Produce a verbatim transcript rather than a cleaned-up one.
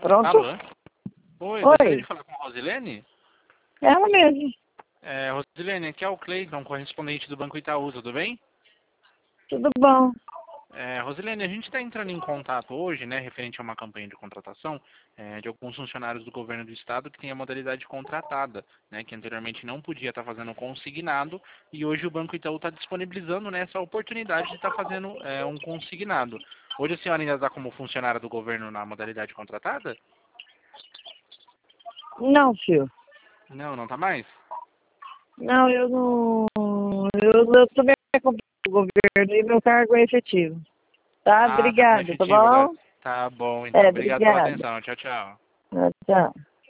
Pronto? Alô? Oi, Oi. gostaria de falar com a Rosilene? Ela mesmo. É, Rosilene, aqui é o Cleiton, correspondente do Banco Itaú, tudo bem? Tudo bom? É, Rosilene, a gente está entrando em contato hoje, né, referente a uma campanha de contratação é, de alguns funcionários do governo do estado que tem a modalidade contratada, né, que anteriormente não podia estar fazendo consignado, e hoje o Banco Itaú está disponibilizando, né, essa oportunidade de estar fazendo é, um consignado. Hoje a senhora ainda está como funcionária do governo na modalidade contratada? Não, filho. Não, não está mais? Não, eu não. Eu, eu também comprei o governo e meu cargo é efetivo. Tá? Ah, tá como Obrigada, tá efetivo agora. bom? Tá bom, então. É, Obrigado pela obrigada. atenção. Tchau, tchau. Tchau.